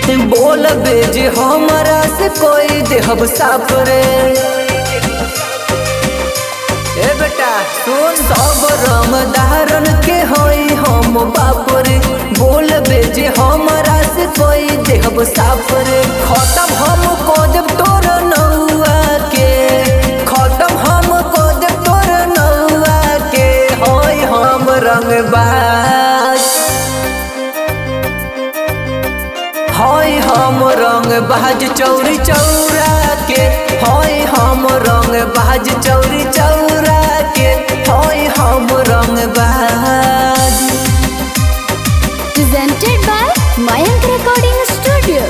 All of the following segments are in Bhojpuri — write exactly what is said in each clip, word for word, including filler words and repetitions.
बोल बेजे हमरा से कोई देहब साफ रे। ए बेटा सुन, सब रंग धारण के होई हम बाप रे। बोल बेजे हमरा से कोई देहब साफ रे। खत्म हम को देव तोर नौआ के, खत्म हम को देव तोर नौआ के। होई हम रंगबाज, होई हम रंगबाज चौरी चौरा के। होई हम रंगबाज चौरी चौरा के। होई हम रंगबाज। Presented by Mayank Recording Studio.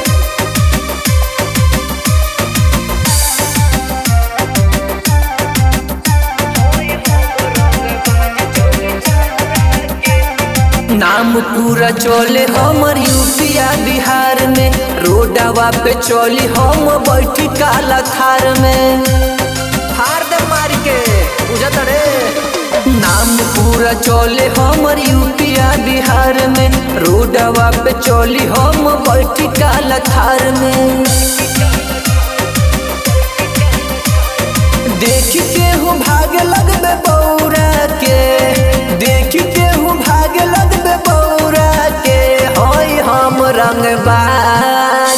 नाम पूरा चले हमर यूपिया बिहार में। रोडवा पे चली हम बैठी काला थार में। थार दे मार के बुझत रे। नाम पूरा चले हमर यूपिया बिहार में। रोडवा पे चली हम बैठी काला थार में। देख के हूँ भागे लगबे बौरा के, देख के हूँ भागे लगबे बौरा के। होई हम रंगबाज,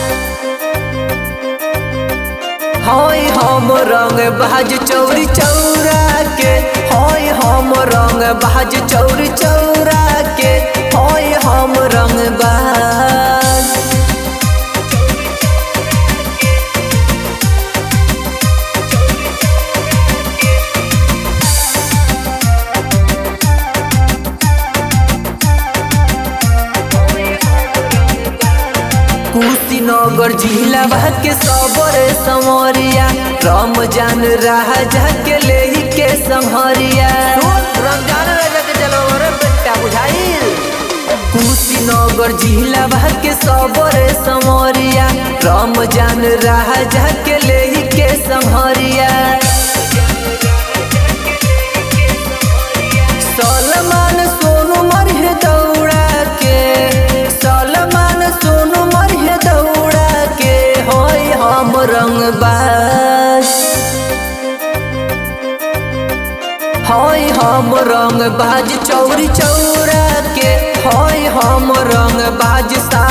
होई हम रंगबाज चौरी चौरा के। होई हम रंगबाज चौरी चौरा के। होई हम रंगबाज। कुशीनगर जिला के सबरे संवरिया। रमजान राजा के ले के संहरिया। रमजान राजा के चलो रे बेटा बुझाइल। कुशीनगर जिला के सबरे संवरिया। रमजान राजा के ले के संहरिया। सलमान सोनू मरहे दौड़ा के, सलमान सोनू मरहे दौड़ा के। होई हम रंगबाज, होई हम रंगबाज चौरी चौरा के। होई हम रंगबाज सा